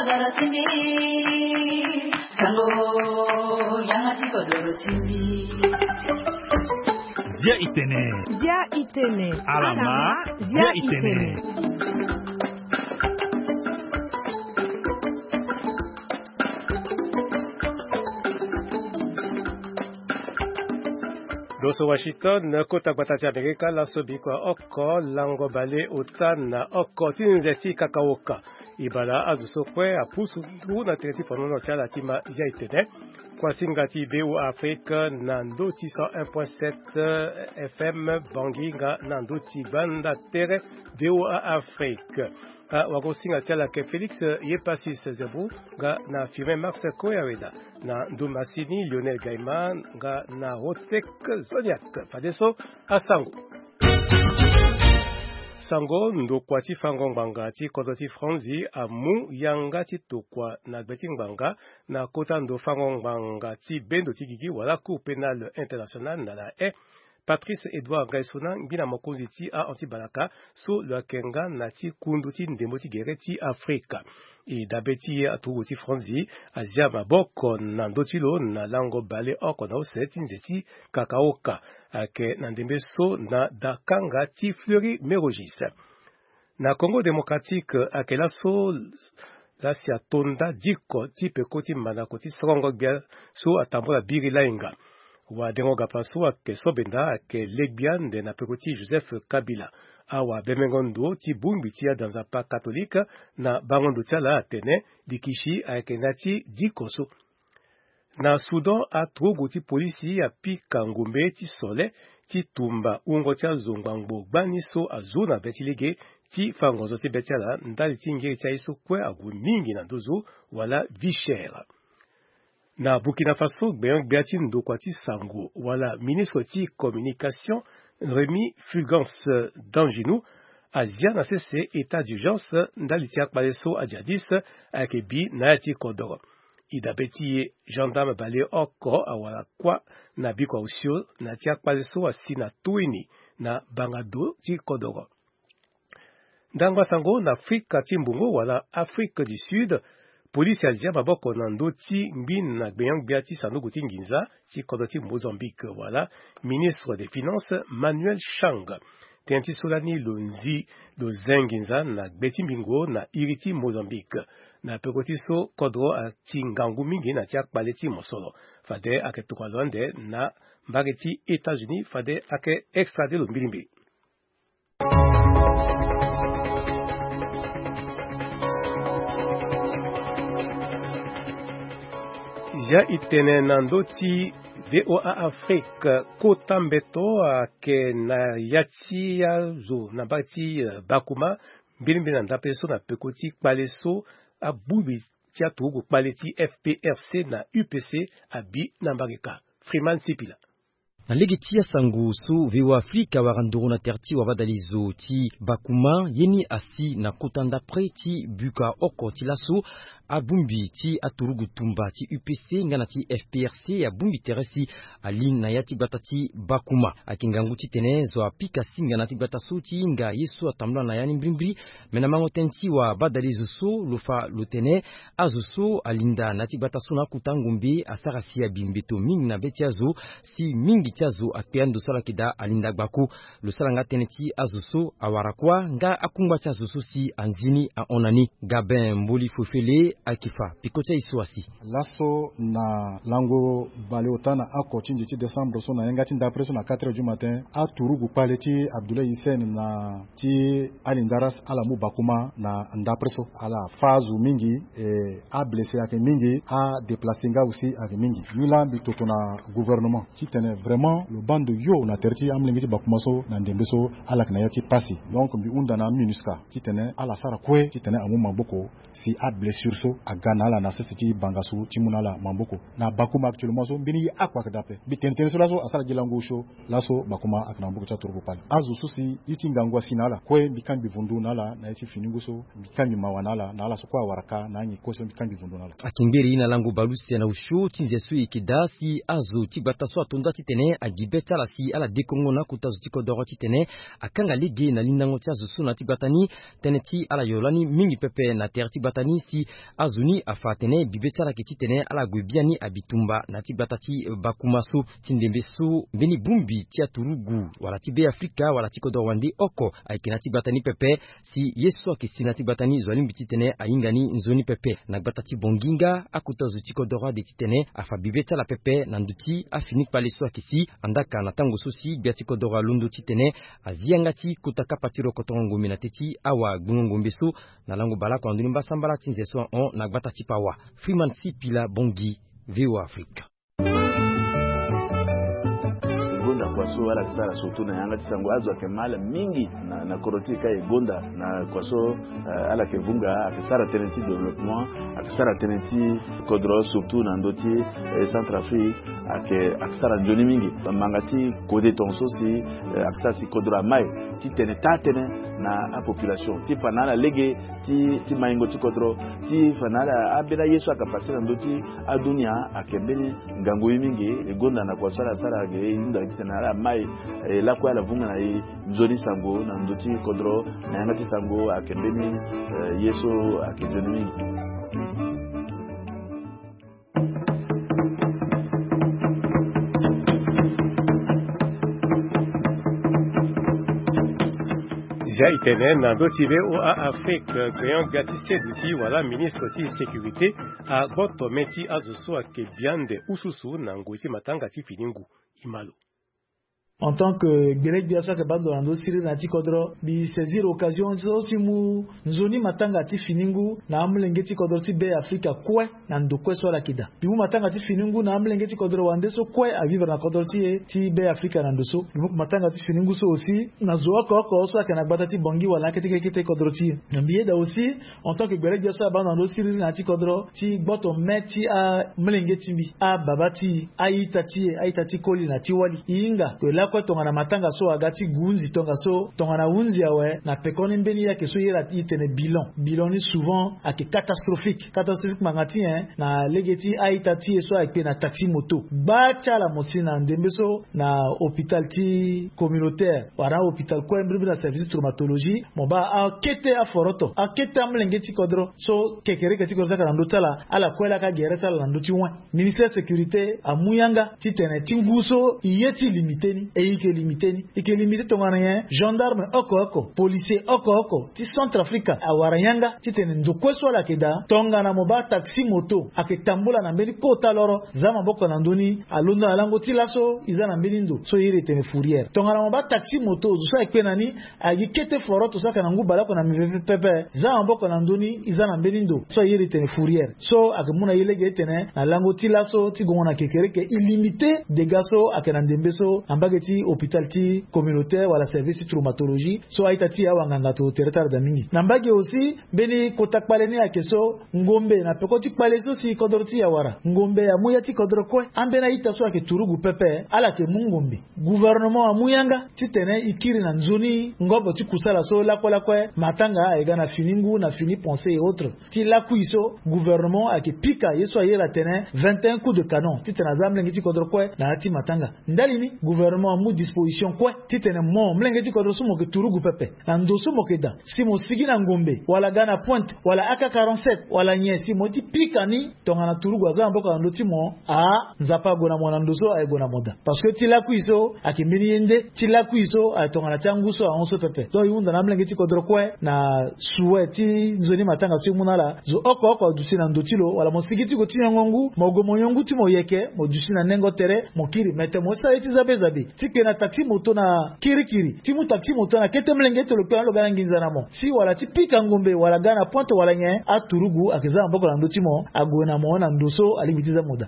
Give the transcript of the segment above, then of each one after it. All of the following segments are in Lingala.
kodoro chimbi sango yangachi kodoro chimbi Zia itene alama zia itene Doso Washington, kota kwatacha Amerika, la sobikwa oko, lango bale otana oko, tinzeti kakaoka. Ibala azuso kwe apusu na tereti fonono chala tima jaitene. Kwa singati BO Afrique, nandoti 101.7 FM, banginga nandoti banda tere, BO Afrique. Wako singa chala ke Félix Yepasis Zebu, ga na firme Max Koyaweda. Na Ndumasini Lionel Gaiman nga na Rotek Zodiac Fadeso Asango Sango ndo kwati fangongbanga ti kodoti Franzi amu yanga ti tokwa na betingbanga na kota ndo fangongbanga ti bendo ti gigi wala Cour pénale internationale na la Patrice Edouard Gaisona ngina mokonzi ti a antibalaka so lo kenga na ti kundu ti ndembo ti gere ti Afrika. I dabeti atugu ti Franzi azia maboko na ndotilo na lango bale oko na oseti nzeti kakaoka ake na ndembe so na dakanga ti Fleury Mérogis. Na Congo démocratique ake la so la si atonda diko ti peko ti manako ti srongo bia so atambola biri lainga. Wa dengoga paso ake sobenda ake legbian de na peko ti Joseph Kabila. Awa bemengondo ti bumbi tia dans un pas catholique na bangondo tia la atene dikishi akenati dikoso. Na Soudan a trogo ti polisi a pi kangumbe ti sole ti tumba ungo tia zongbango gbani so azona betilege ti fangozo ti betia la ndali ti ngiri tia iso kwe agu mingi na dozo wala vichere. Na Burkina Faso gbeyon gbeati ndokwa ti sango wala ministre ti communication Rémi Fulgence Danginou Azia na cessé état d'urgence ndalitia kpaleso adjadis akebi na yati kodoro. Idabeti gendarme bale oko awala kwa na bikwa usio na tia kpaleso asina tuini na bangado ti kodoro. Ndangwa sango na Afrika timbungo wala Afrique du Sud Police Azia maboko na ndoti mbin na gbeyon gbeati sanogo ti nginza ti kodoti Mozambique wala ministre des Finances Manuel Chang. Tenti solani lonzi lo zenginza na gbeti mbingo na iriti Mozambique. Na pekoti so kodro a ti ngangu mingi na ti akpaleti mosolo. Fade ake tukalonde na mbageti États-Unis fade ake extrade lo mbilimbi. Ja itene nandoti VOA Afrique kotambeto ke na yati ya zo na bati bakuma bilimbi na ndapeso na pekoti kpaleso abubi tia tugu kpaleti FPRC na UPC abi na mbageka Freeman Sipila. Na legi tia sangu su VOA Afrika waranduru na terti wabadalizo ti bakuma yeni asi na kotanda pre ti buka oko ti laso abumbi ti aturugu tumba ti UPC ngana ti FPRC abumbi teresi alin na yati bata ti bakuma akingangu ti tene zo apika singa na ti bata so ti inga yeso atamla na yani mbrimbri mena mango tenti wa badalizo so lofa lotene azo so alinda na ti bata so na kutangumbi asarasi ya bimbeto mingi na betiazo si mingi tiazo akpeando sala kida alinda gbako lo sala nga teneti azuso awarakwa nga akumba tiazo so si anzini a onani Gabin Mboli Fofele akifa pikocha iswasi laso na lango baleotana ako chinji ti décembre so na yenga ti ndapre so na 4h du matin a turugu pale ti Abdoulaye Hissène na ti alindaras alamu bakuma na ndapre so ala fazu mingi a blessé ake mingi a déplacé nga aussi ake mingi mila bitoto na gouvernement ti tene vraiment le bande yo na terti amlengi ti bakuma so na ndembe so ala na yati pasi donc bi unda na minuska ti tene ala sara kwe ti tene amu maboko si a blessure so a gana ala na sese ti bangasu ti munala maboko na bakuma actuellement so mbini akwa kadape bi tene so laso asara gilango sho laso bakuma akna maboko cha turbo pale azu so si iti ngangwa sinala kwe bikambi vundu nala na yati finingo so bikambi mawanala na ala so kwa waraka na nyi koso bikambi vundu nala akimberi ina lango balusi na usho tinzesu ikidasi azu ti bata so atonda ti tene tene agibeta la si ala dekongo na kuta zutiko doroti tene akanga ligi na lindango tia zusu na tibatani tene ti ala yolani mingi pepe na terti batani si azuni afa tene bibeta la kiti tene ala gwebiani abitumba na tibatati bakumaso tindembeso beni bumbi tia turugu wala tibe Afrika wala tiko dorwandi oko aikina tibatani pepe si yesu akisina tibatani zwali biti tene aingani nzoni pepe na batati bonginga akuta zutiko dorwa de titene afa bibeta la pepe na nduti afini paleso akisi andaka na tango sosi biatiko dorwa lundu titene aziangati kutaka patiro kotongo mina teti awa gungo mbeso na lango balako anduni mbasambala tinzeso on na batati pawa Freeman Sipila Bongi VOA Africa. Gonda kwaso ala kisara surtout na yanga tisango azwa kemala mingi na korotika e gonda na kwaso ala kevunga akisara tenenti development akisara tenenti kodro surtout na ndoti Centrafrique akisara njoni mingi mangati kode tonso si akisara si kodro mai ti tene tatene na population ti panala lege ti maingo ti kodro ti fanala abela yesu akapasira ndoti adunia akembeni ngango mingi e gonda na kwaso ala sara ge inda na mai la kwa la vunga na nzoni sango na ndoti kodro na yangati sango akembeni yesu akejoni. Jaitene nando tibe o Afrique gagnant gatise duti wala ministre ti sécurité a boto meti azuso akebiande ususu na ngoti matanga ti finingu imalo. En tant que Greg Biasa que bando ando siri na ti kodro bi saisir occasion so si mu nzoni matanga ti finingu na amlenge ti kodro ti be Afrika kwe na ndo kwe so la kida bi mu matanga ti finingu na amlenge ti kodro wande so kwe a vivre na kodro ti be Afrika na ndo so bi mu matanga ti finingu so aussi na zo ko so kana bata ti bongi wala kete kodro ti na biye da aussi en tant que Greg Biasa bando ando siri na ti kodro ti gboto meti a mlenge ti bi a babati a itati koli na ti wali inga to kwa tongana matanga so agati gunzi tonga so tongana unzi yawe na pekoni mbeni yake so yera itene bilan ni souvent ake catastrophique mangati na legeti aitati so ake na taxi moto bacha la mosina ndembeso na hôpital ti communautaire wara hôpital ko mbri na service traumatologie moba akete aforoto akete amlengeti kodro so kekere keti kodro kana ndotala ala kwela ka gereta la ndoti wan ministère sécurité amuyanga ti tene tinguso yeti limiteni ike limité tongana gendarme oko policier oko ti Centrafrique awaranyanga ti tene ndokweso la keda tongana moba taxi moto aketambula na mbeni kota loro zama boko na ndoni alonda alango ti laso izana mbeni ndo so yire tene fourrière tongana moba taxi moto so ekpenani agikete foroto saka na ngubala ko na mvv pepe zama boko na ndoni izana mbeni ndo so yire tene fourrière so akemuna yelege tene na lango ti laso ti gongona kekereke illimité de gaso akena ndembeso ambage ti hôpital ti communautaire wala service traumatologie so aitati awa nganga to territoire da mingi nambage aussi beni kotakpaleni ya keso ngombe na pekoti kpale so si kodoroti ya wara ngombe ya muya ti kodoro kwe ambena ita so ake turugu pepe ala ke mungombe gouvernement amuyanga ti tene ikiri na nzoni ngobo ti kusala so la kwe matanga ega na finingu na fini pensée et autres ti la kuiso gouvernement ake pika yeso ayera tene 21 coups de canon ti tena zamlengi ti kodoro kwe na ti matanga ndalini gouvernement mu disposition kwe titene mo mlenge ti kodro sumo ke turugu pepe na ndoso mokeda si mo sigi na ngombe wala gana pointe wala AK47 wala nyesi mo ti pikani tonga na turugu aza mboka na ndoti mo a nzapa gona mo na ndoso ay gona moda parce que ti la kuiso akimini yende ti la kuiso ay tonga na tanguso a onso pepe donc yunda na mlenge ti kodro kwe na suwe ti nzoni matanga si munala zo oko dusi na ndotilo wala mo sigi ti ko ti ngongu mo gomo nyongu ti mo yeke mo dusi na nengo tere mo kiri mete mo sa ti zabe ti na taxi moto na kirikiri timu taxi moto na kete mlenge to lokala lo gana nginza na mo si wala ti pika ngombe wala gana ponte wala nye aturugu akeza mboko na ndoti mo agona mo na ndoso alibitiza moda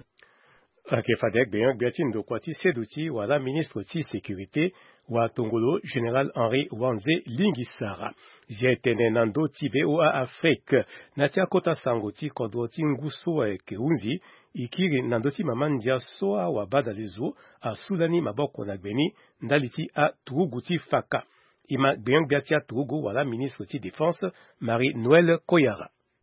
Fadek Beyon Biatin do Kwati Seduti wala ministre ti sécurité wa Tongolo général Henri Wanze Lingisara jetene nando tibe o Afrique natia kota sangoti kodoti nguso ke unzi ikiri nandoti mamandia soa wa badalizo a Sudani maboko na gbeni ndaliti a Turuguti Faka ima Beyon Biatia Turugu wala ministre ti défense Marie Noël Koyara.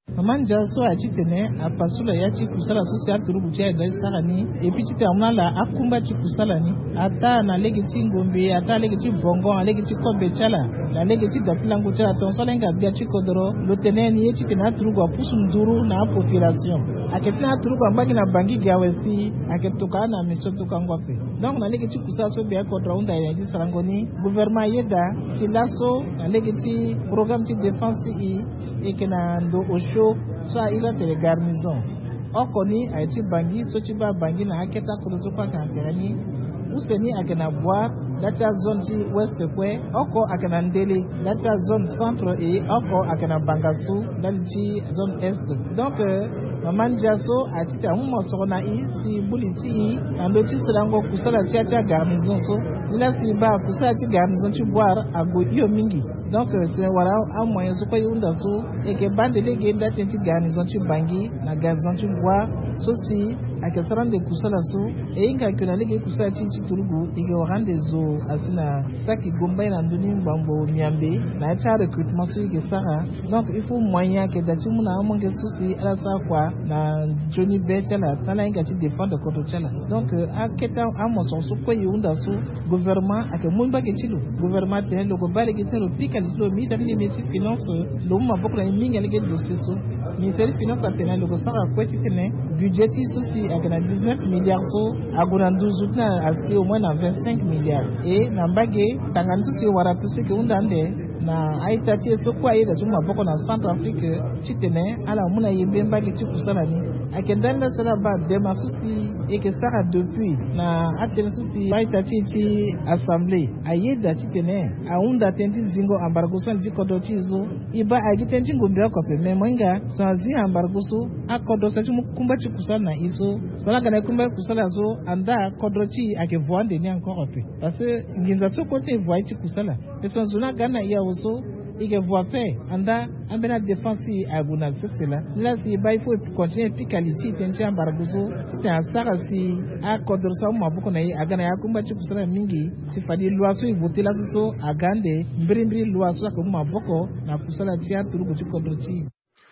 Mamanja so achitene apasula yachi kusala social turubucha da sarani epichite amna la akumba chi kusala ni ata na legeti ngombe ata legeti bongo legeti kombe chala la legeti dafilangu chala ton solenga bia chi kodoro loteneni yechi tena turugo apusu nduru na population aketena turugo ambagi na bangi gawesi aketuka na misotuka ngwape donc na legeti kusala so bia kodro unda ya ji sarangoni gouvernement yeda silaso na legeti programme de défense et que na ndo osho so ila tele garnison okoni aiti bangi so chiba bangi na aketa kuruzo kwa kanterani useni akena boire dacha zone ti west kwe oko akena ndele dacha zone centre et oko akena bangasu dalti zone est donc mamanja so atita mumo sona i si buliti ando ti selango kusala chacha garnison so ila si ba kusala ti garnison ti boire ago iyo mingi. Donc c'est voilà un moyen so ko yunda so et que bande de genda tenti garnison tu bangi na garnison tu bois sosi akesara de kusala so et inga kuna lege kusala ti turugu ige orande zo asina saki gomba na nduni mbambo miambe na cha recrutement so ige sara. Donc il faut moyen que dati muna amonge sosi ala sa kwa na Johnny Betala tala inga ti défendre contre chala. Donc aketa amoson so ko yunda so gouvernement ake mumba ke chilo gouvernement ten lo go bale ke ten lo lo ministère des finances lo ma bokla mingi alege dossier so ministère des finances atena lo sara kweti tene budget souci akana 19 milliards so aguna 12 na asi au moins na 25 milliards et na mbage tangana souci wara pusi ke undande na aitati so kwa ida suma boko na Centrafrique chitene ala muna yembe mbage chikusala ni akendanda sala ba dema souci et que sara depuis na atena souci aitati ti assemblée ayeda chitene aunda tenti zingo embargo so ndi kodotizo iba agitenji ngombe ko pe memonga sanzi embargo so akodo sa mukumba chikusala na iso sala kana kumba kusala so anda kodroti akevoande ni encore pe parce que nginza so côté voie chikusala et son zona gana ya so ige voie fait anda ambena défense aguna sela là si ba il faut continuer piqualité tenji embargo so c'est un sara si akodro sa mabuko na agana ya kumba chikusala mingi sifadi loi so voter la so agande mbiri loi so ko maboko na kusala tia turugo chikodroti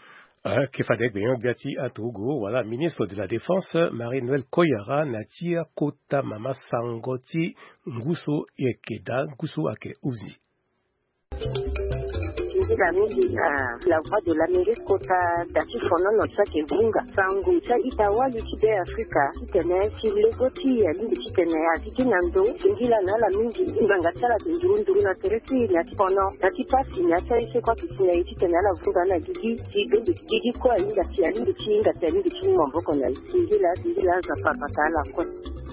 Kefadek Benyon Biati Atogo, voilà, ministre de la Défense, Marie-Noël Koyara, Natia Kota Mama Sangoti, Nguso Ekeda, Nguso Ake Uzi. La voix de l'Amérique kota dati fono no sake vunga sangu cha itawa yutide Afrika kitene silegoti ya lindi kitene aziki nando singila na la mingi inganga chala ndurunduru na teresi ya tipono dati pasi ya cha ise kwa kitene kitene la vunga na gigi kwa inga tia lindi chinga tia lindi chinga mboko na singila za papatala kwa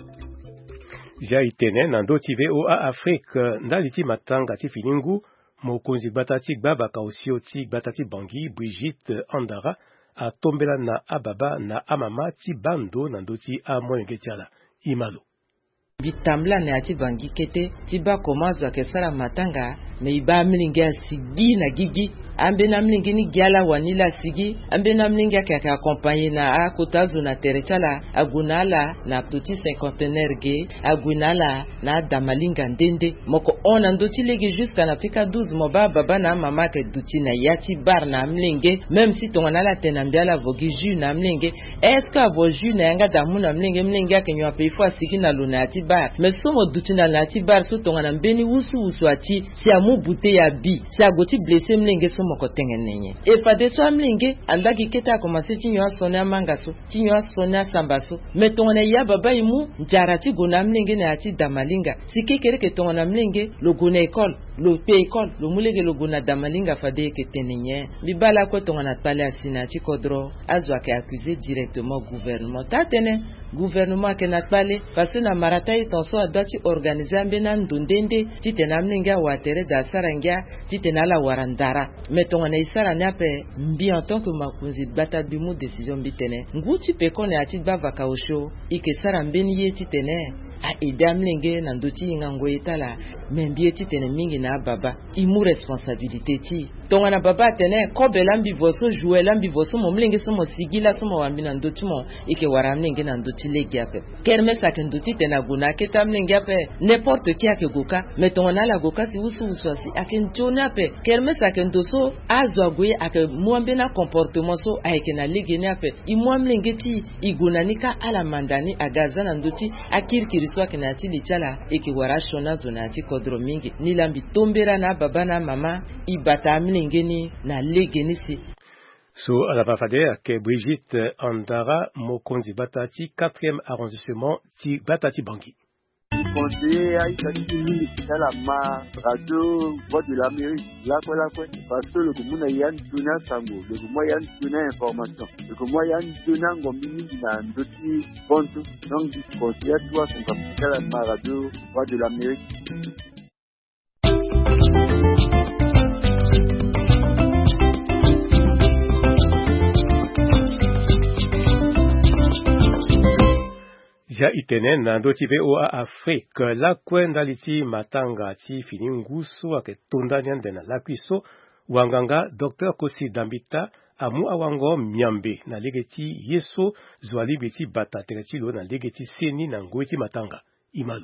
Jaitene nando tive o a Afrique ndaliti matanga tifiningu mokonzi batati baba kausioti batati bangi Brigitte Andara a tombela na ababa na amama ti bando na ndoti a moyenge tiala imalo bitambla na ati bangi kete ti ba komazo ke sara matanga me iba mlingi asigi na gigi ambe na mlingi ni giala wanila sigi ambe na mlingi ake accompagner na akotazo na teretala agunala na petit cinquantenaire ge agunala na damalinga ndende moko ona ndoti legi jusqu'à na pika 12 moba baba na mama ke duti na yati bar na mlingi même si tongana la tenambia la vogi ju na mlingi est-ce que vo ju na yanga damu na mlingi ake nywa pe fo sigi na luna ati bar mais somo duti na lati bar so tongana mbeni wusu ati si amu bute ya bi si agoti blessé mlingi so moko tengenenye e fa de so mlingi andaki keta commencer tinyo sona mangaso tinyo sona sambaso mais tongana ya baba imu njarati gona mlingi na ati damalinga si kekere ke tongana mlingi lo gona école lo pe école lo mulege lo gona damalinga fa de ke tenenye bibala ko tongana pale asina ti kodro azwa ke accuser directement gouvernement tatene gouvernement ke natpale parce na maratai tonso adati organiser mbena ndundende titena mninga watere da sarangia titena la warandara metonga na isara nyape mbi en tant que makunzi bata bimu décision bitene nguti pe kone ati bava kaosho ike sara mbeni ye titene a idamlenge na ndoti ngango etala membi titene mingi na baba imu responsabilité ti tongana baba tene kobe lambi voso jouer lambi voso mo mlingi so mo sigila so mo wambina ndoti mo ike waramlingi na ndoti legiape kerme sakendoti tena guna keta mlingi ape n'importe qui ake goka mais tongana la goka si usu asi akenjona ape kerme sakendoso azwa goye ake mwambina comportement so ake na ligeni ape imwamlingi ti igunanika ala mandani agazana ndoti akirikiriso ake na ti lichala ike warashona zona ti kodro mingi nilambi tombera na baba na mama ibata mlingeni na legeni si. So à la bafade ke Brigitte Andara mokonzi batati 4e arrondissement ti batati Bangui. Conseiller à Itakini, la ma radio voix de l'Amérique, la quoi, parce que le commun Yann Tuna Sango, le moyen Tuna information, le moyen Tuna Gomini na Ndoti Ponto, donc du conseiller toi son capital à ma radio voix de l'Amérique. Ja itene na ndoti VOA Afrique la kwenda liti matanga ti fininguso ake tunda nyande na lakwiso wanganga Dr. Kosi Dambita amu awango miambe na legeti yeso zwali beti bata teretilo na legeti seni na ngweti matanga imalo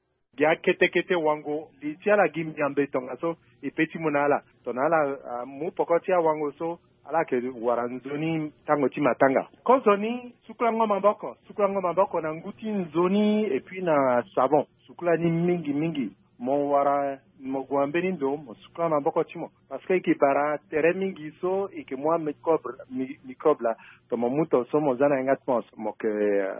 ya kete wango liti ala gim miambe tonga so ipeti munala tonala mu pokoti wango so ala ke waranzoni tango ti matanga ko zoni sukulango mamboko na nguti nzoni et puis na savon sukulani mingi mo wara mo gwambeni ndo mo sukula mamboko timo parce que ki bara tere mingi so et que moi microbe la to mo muto so mo zana ngatmo mo ke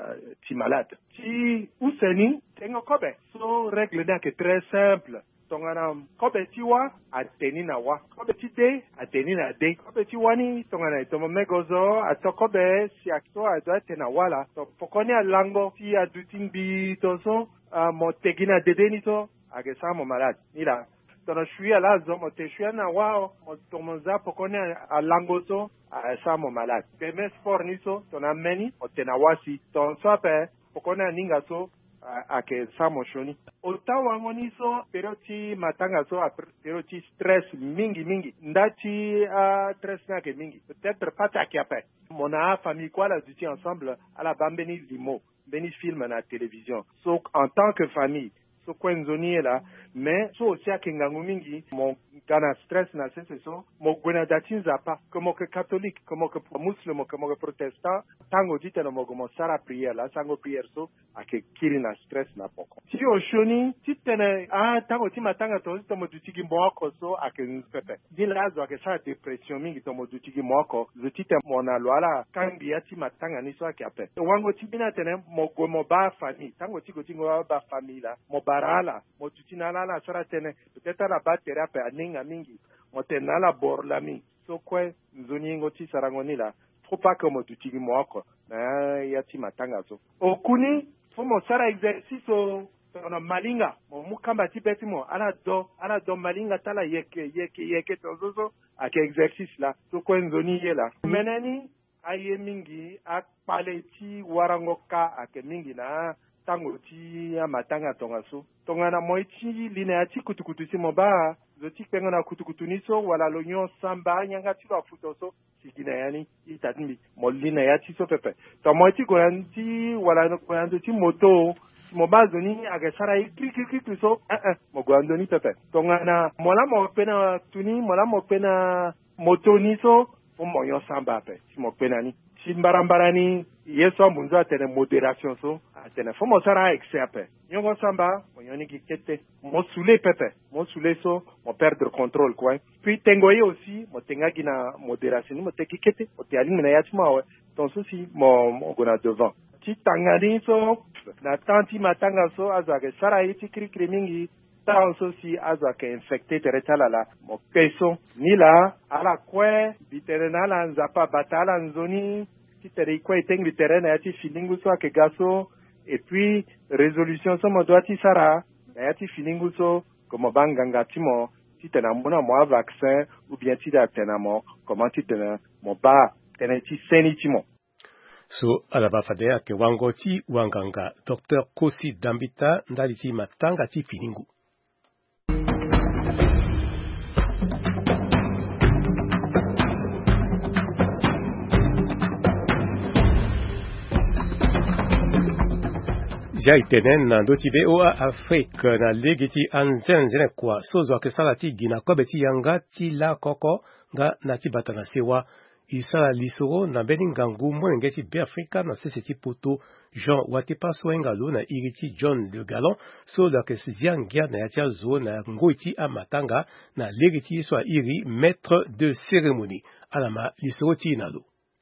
ti malade ti useni tengo kobe so règle da que très simple tongana kobe tiwa ateni na wa kobe tide ateni na de kobe tiwani tongana tomo megozo atokobe si akto ado tena wala to pokoni alango ti adutin bi toso mo tegina dedeni to agesa mo malade ila tono shui ala zo mo te shui na wa mo tomo za pokoni alango so asa mo malade pemes forniso tona meni o tena wasi ton sope pokoni ninga so ake samo shoni otawa ngoni so peroti matanga so peroti stress mingi ndati stress na ke mingi peut-être pas ta qui appelle mon famille quoi là du ensemble à la bambeni limo beni film na télévision so en tant que famille so kwenzoni là mais so aussi akengangu mingi mon gana stress na c'est so mo gwena datinza pa comme que catholique comme que musulman comme que protestant tango dite no mo sara prière la sango prière so ake kiri na stress na poko ti o shoni ti tene tango ti matanga to mo dutigi mboko so ake npepe di lazo ake sa depression mingi to mo dutigi mboko zutite mo na lwala kambi ya ti matanga ni so ake ape wango ti bina tene mo go mo ba famille tango ti go ti ngo ba famille la mo barala mo tutina la sara tene peut-être la batterie ape aninga mingi mo tena la borlami so kwe nzoni ngo ti sarangoni la faut pas que mo tutigi moko na ya ti matanga so okuni fo mo sara exercice o na malinga mo mukamba ti beti mo ala do malinga tala yeke to so ake exercice la so kwe nzoni ye la meneni aye mingi akpale ti warango ka ake mingi na tango ti matanga tonga so tonga na moi ti line ti kutukutu si mo ba zo ti penga na kutukutu ni so wala lo nyon samba nyanga ti lo futo so sigina yani itatimi mo line ya ti so pepe to moi ti goyan ti wala no goyan ti moto mo ba zo ni aga sara kri so mo goyan do ni pepe tonga na mo la mo pena tuni mo la mo pena moto ni so mo nyon samba pe ti mo pena ni mbarambarani yeso ambunzo atene moderation so atene fo mo sara exerpe nyongo samba mo yoni ki kete mo soule pepe mo soule so mo perdre contrôle quoi puis tengoye aussi mo tengaki na modération mo teki kete mo te alingi na yatima we ton souci mo gona devant ti tangani so na tanti matanga so azake sara iti kri mingi ta so si azake infecté teretala la mo peso ni la ala kwe biterena la nzapa batala nzoni tere kwa itengli terrain ya ti filingu so ake gaso et puis résolution so mo doit ti sara ya ti filingu so comme banganga ti mo ti tena mona mo vaccin ou bien ti da tena mo comment ti tena mo ba tena ti seni ti mo so ala ba fadea ke wango ti wanganga Dr. Kosi Dambita ndali ti matanga ti filingu Jia itenen na ndoti VOA Afrique na legiti anzenzene kwa sozo ke sala ti gina kobe ti yanga ti la koko nga na ti batana sewa isala lisoro na beningangu mwenge ti be Afrika na sese ti poto Jean Watepa Soengalo na iriti John Le Galon so da ke siangia na yatia zo na ngoiti amatanga na legiti so iri maître de cérémonie alama lisoro ti nalo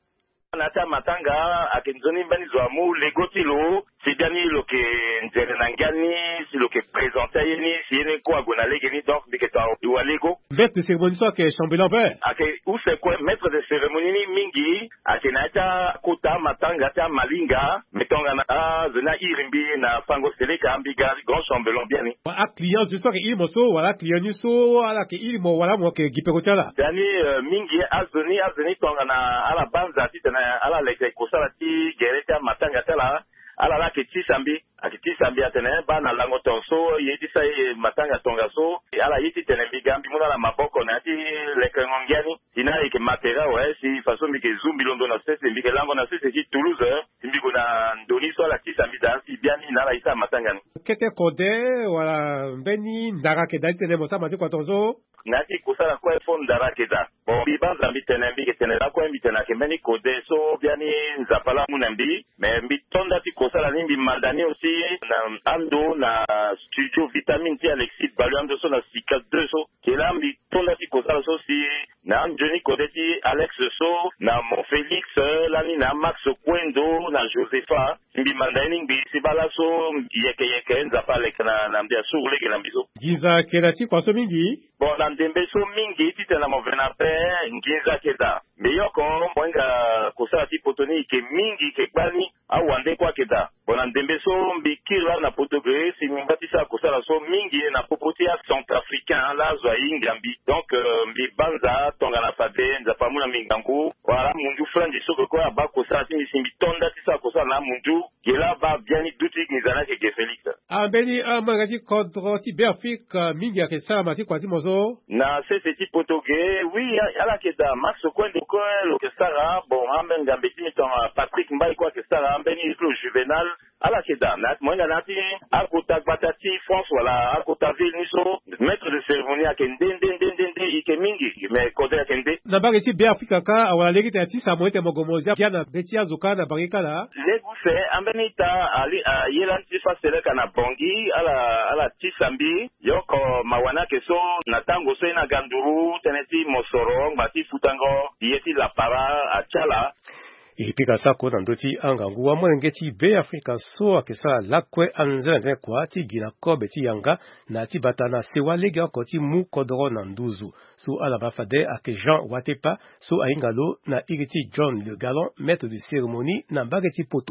nata matanga akenzoni bani zwamu legotilo sidani loke nzerenangani si loke présenter ni si ne ko agona legeni donc biketa iwalego maître de cérémonie so ke chambellan père ake ou c'est quoi maître de cérémonie mingi akenata kota matanga ta malinga metonga na zena irimbi na fango seleka ambiga grand chambellan bien ni a client je so ke il moso wala client ni so ala ke il mo wala mo ke gipekotala dani mingi azoni tonga na ala banza titana ala leke kusala ti gereta matanga tala ala la kiti sambi atene ba na lango tonso yiti sai matanga tonga so ala yiti tene bigambi muna la maboko na ti leke ngongiani ina ike matera si façon mi ke zumbi londo na sese mi ke lango na sese ti Toulouse mi go na ndoni so la ti sambi da si biani na la isa matanga kete kode wala mbeni ndara ke dali tene mosa mati kwa tonzo nati kusala kwa fon dara keda bon bi banza mi tene mbi ke tene la kwa mbi tene ke meni kode so biani nzapala munambi me mbi tonda ti kusala ni mbi mandani aussi na ando na studio vitamine ti Alexis Baluando so na Sika 2 so ke la mbi tonda ti kusala so si na Johnny kode ti Alex so na Mon Félix lani na Max Kwendo na Josepha mbi mandani mbi sibala so yeke nzapala na mbi asule ke na mbiso giza kelati kwa so mingi bon na ndembe so mingi tite na movena pe nginza keda meyoko mwenga kusala ti potoni ke mingi ke gbani awande kwa keda bon na ndembe so mbikila na potogre si mbati sa kusala so mingi na popoti ya centrafricain la zwa ingambi donc mbi banza tonga na fade nzapa muna mingangu wala mundu frandi so ko ba kusala ti misimbi tonda ti sa kusala na mundu gela ba biani duti ngizana ke Felix ambeni amagati kodro ti Afrique mingi ya kesala mati kwa ti mozo na sese ti potoge oui ala keda Max Kwendo ko lo kesara bon amben ngambe ti mitonga Patrick Mbai kwa kesara ambeni iklo Juvenal ala keda na mwenga nati akota batati France wala akota ville niso maître de cérémonie akende ike mingi me kode akende na bagi ti Afrika ka wala legi ti sa moite mogomozia biana beti azuka na bagi kala legu se ambeni ta ali yelanti faseleka na bongi ala ti sambi yoko mawana keso na tango so na ganduru teneti mosoro ngati futango yeti la para achala ipika sako na ndoti angangu wa mwenge ti Afrika so akesa lakwe anzene kwa ti gina kobe ti yanga na ti batana sewa lege oko ti mu kodoro na nduzu so ala bafade ake Jean Watepa so aingalo na iriti John Le Galon maître de cérémonie na mbage ti poto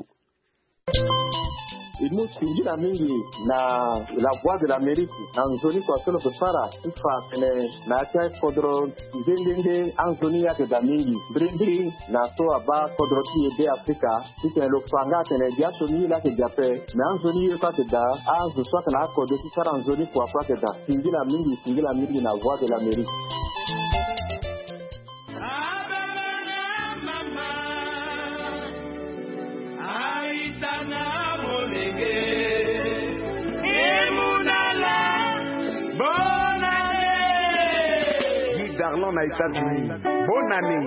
Nous singira mingi na la voix de l'Amérique na nzoni kwa solo kusara ifa na cha kodro ndende anzoni yake da mingi brindi na so aba kodro ti Afrika tite lo fanga tene dia so ni la ke jape na anzoni yo ka da anzu so na kodro ti sara anzoni kwa ke da singira mingi na voix de l'Amérique Darlon aux États-Unis. Bonne année.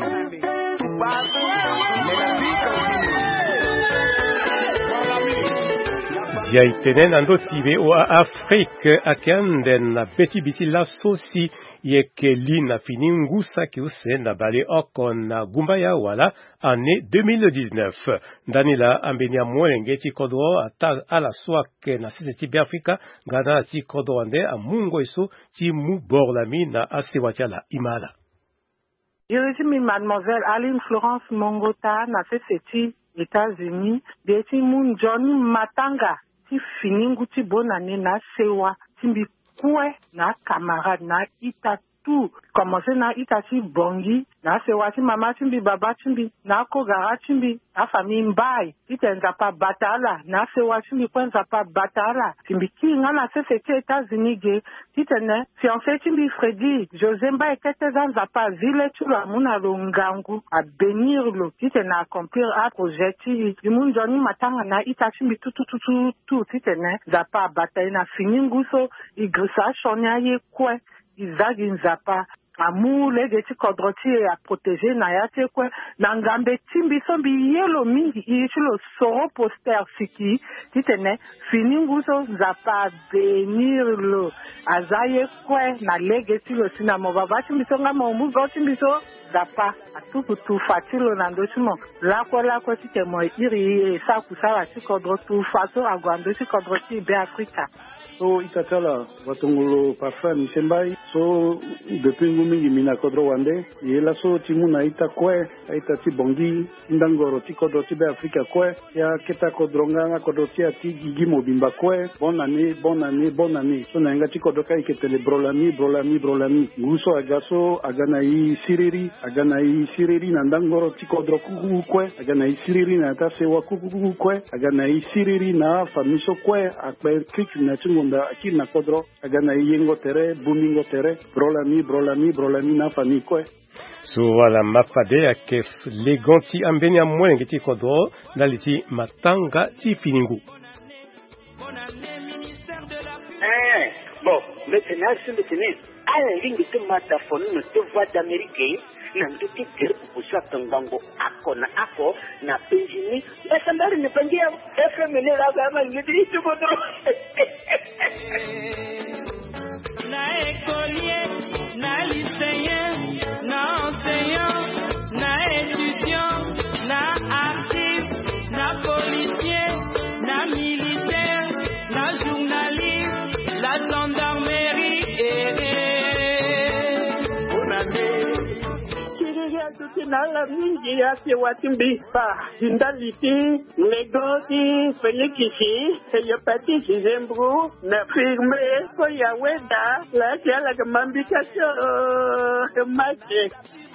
Yaitenen ando tibe o Afrique akenden na beti biti la sosi yekeli na finingu saki use na bale okon na gumbaya wala année 2019. Danila ambenia mwenge ti kodro ata ala swake na sisi ti Afrika gana ti kodro ande a mungo iso ti mu borlami na asewatiala imala. Je suis mademoiselle Aline Florence Mongota na sisi États-Unis, beti mun Johnny Matanga ti finingu ti bonane na sewa timbi kwe na camarade na ita tout commencer na itachi bongi na sewati mama chimbi baba chimbi na kogara chimbi na famille mbai itenza pa batala na sewati chimbi kwenza pa batala chimbi kinga na sefete États-Unis ge titene fiancé chimbi Freddy José mbai kete zanza pa vile chula muna longangu a bénir lo titene accomplir a projet ti munjoni matanga na itachi chimbi tout titene zapa bataille na fininguso igrisa shonya ye kwe izagi nzapa amu lege ti kodroti a protéger na yate kwe na ngambe timbi sombi yelo mingi ichilo soro poster siki titene fininguso nzapa benir lo azaye kwe na lege ti lo sina mo baba timbi songa mo mugo timbi so zapa atukutu fatilo na ndochimo lako tite mo iri sa kusala ti kodrotu faso agwando ti kodroti be Afrika. So itatala watongolo parfum misembai so depuis ngumingi mina kodro wande yela so timuna ita kwe ita ti bongi ndangoro ti kodro ti be Afrika kwe ya keta kodronga kodro ti ati gigi mobimba kwe bonne année so na nga ti kodro kai ketele brolami nguso agaso agana yi siriri na ndangoro ti kodro kuku kwe agana yi siriri na ta sewa kuku kwe agana yi siriri na famiso kwe akpe kik na tingo da akil na kodro agana yengo tere bumingo tere brolami na famille kwe so wala mafade akef legonti ambenia mwengi ti kodro daliti matanga ti finingu bon maintenant à la ligne de mataphone de voix d'Amérique na nduti gere kuswa tangango ako na penjini basambari ne pangia FM ne la gama ngidi tu bodro na écolier na lycéen na enseignant na étudiant na artiste na policier na militaire na journaliste la gendarmerie nala mingi ya se watimbi pa jindaliti negoti felikisi yopati jembru na firme ko ya weda la tiala kamambika so mache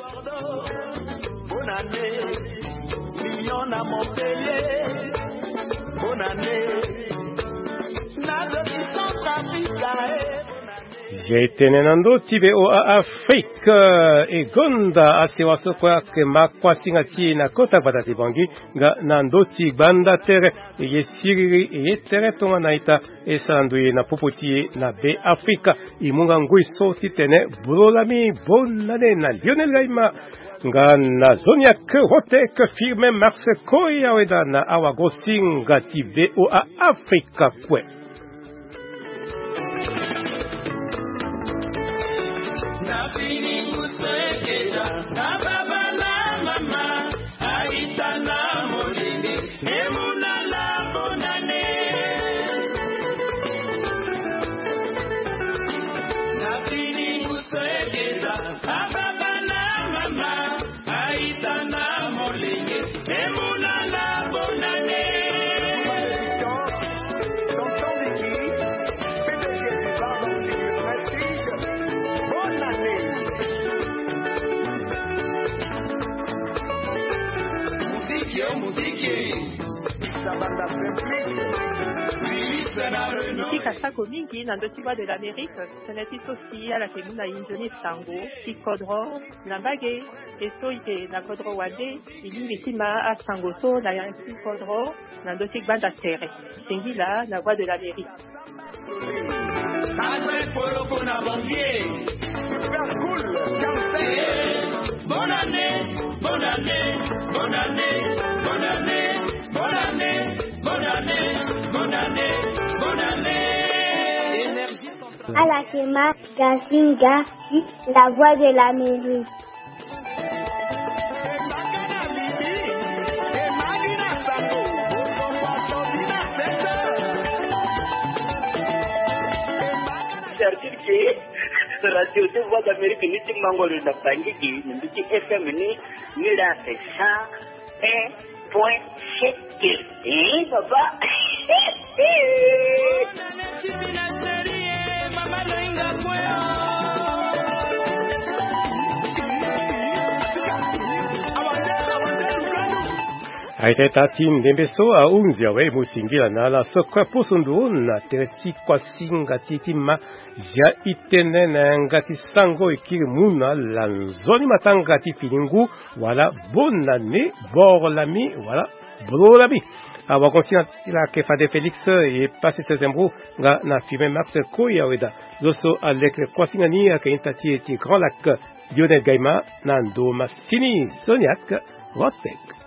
bonne année million à Montpellier bonne année na de Centrafrique Jeitenenando tibeo a Afrika egonda asiwaso kwa ke makwasinga ti na kota batati bangi nga nando ti banda tere ye siriri ye tere tonga naita esanduye na popotie na be Afrika imunga ngui so titene brolami bonane na Lionel Gaima nga na zonia ke hote ke firme Marse Koya weda na awagosinga tibeo a Afrika kwe Kasako mingi na ndoti voix de l'Amérique seneti sosi ala ke muna injoni sango ti kodro na mbage eso ite na kodro wade ilingi tima a sango so na yanti kodro na ndoti gbanda tere singila na voix de l'Amérique Bonne année, bonne année, bonne année, bonne année, bonne année, bonne année, bonne année, bonne année. Alakema Gazinga, la voix de l'Amérique. Radio de voix d'Amérique ni ti mangolo na bangiki ni ti FM ni la 101.7 baba Aiteta tim dembeso a unziawe musingila na la sokwa posundu na tereti kwa singa titima ja itene na ngati sango ikiri muna lanzoni matanga ti filingu wala bonane borlami wala brolami. Awa conscient la kefa de Félix et passé ses embrouilles na fume Max Koyaweda zoso avec kwa singani ka intati ti Grand Lac Lionel Gaima na ndo masini Soniac Rotek.